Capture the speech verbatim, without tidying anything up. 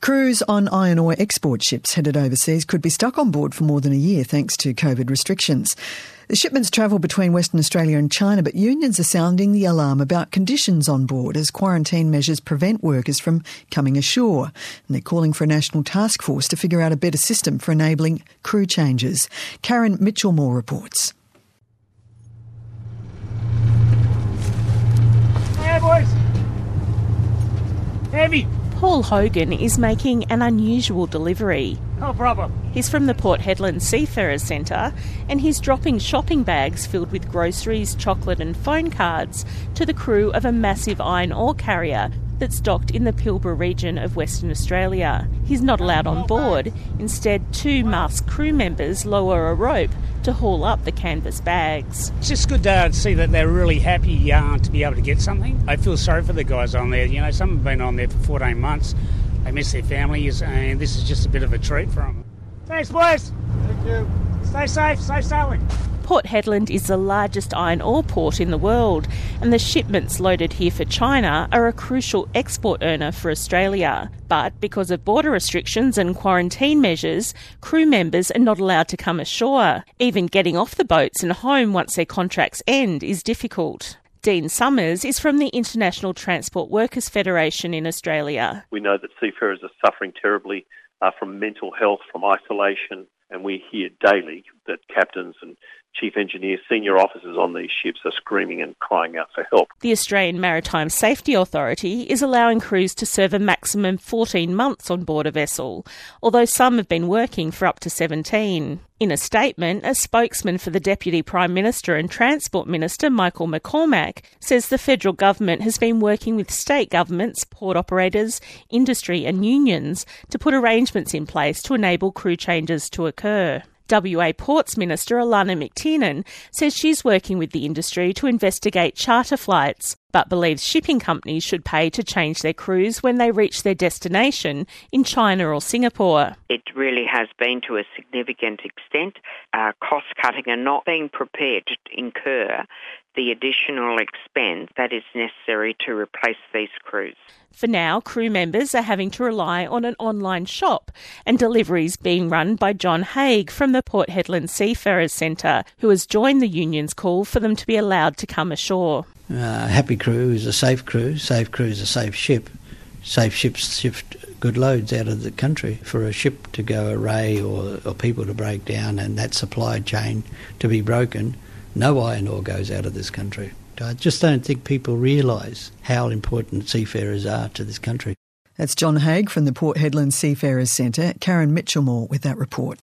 Crews on iron ore export ships headed overseas could be stuck on board for more than a year thanks to COVID restrictions. The shipments travel between Western Australia and China, but unions are sounding the alarm about conditions on board as quarantine measures prevent workers from coming ashore. And they're calling for a national task force to figure out a better system for enabling crew changes. Karen Mitchell-Moore reports. Hey, boys. Heavy. Paul Hogan is making an unusual delivery. No problem. He's from the Port Hedland Seafarers Centre and he's dropping shopping bags filled with groceries, chocolate and phone cards to the crew of a massive iron ore carrier that's docked in the Pilbara region of Western Australia. He's not allowed on board. Instead, two masked crew members lower a rope to haul up the canvas bags. It's just good to see that they're really happy uh, to be able to get something. I feel sorry for the guys on there. You know, some have been on there for fourteen months. They miss their families, and this is just a bit of a treat for them. Thanks, boys. Thank you. Stay safe, safe sailing. Port Hedland is the largest iron ore port in the world, and the shipments loaded here for China are a crucial export earner for Australia. But because of border restrictions and quarantine measures, crew members are not allowed to come ashore. Even getting off the boats and home once their contracts end is difficult. Dean Summers is from the International Transport Workers Federation in Australia. We know that seafarers are suffering terribly uh, from mental health, from isolation, and we hear daily that captains and chief engineers, senior officers on these ships are screaming and crying out for help. The Australian Maritime Safety Authority is allowing crews to serve a maximum fourteen months on board a vessel, although some have been working for up to seventeen. In a statement, a spokesman for the Deputy Prime Minister and Transport Minister, Michael McCormack, says the federal government has been working with state governments, port operators, industry and unions to put arrangements in place to enable crew changes to occur. W A Ports Minister Alana McTiernan says she's working with the industry to investigate charter flights, but believes shipping companies should pay to change their crews when they reach their destination in China or Singapore. It really has been to a significant extent uh, cost-cutting and not being prepared to incur the additional expense that is necessary to replace these crews. For now, crew members are having to rely on an online shop and deliveries being run by John Haig from the Port Hedland Seafarers Centre, who has joined the union's call for them to be allowed to come ashore. Uh, happy crew is a safe crew. Safe crew is a safe ship. Safe ships shift good loads out of the country. For a ship to go array or, or people to break down and that supply chain to be broken, no iron ore goes out of this country. I just don't think people realise how important seafarers are to this country. That's John Haig from the Port Hedland Seafarers Centre. Karen Mitchell-Moore with that report.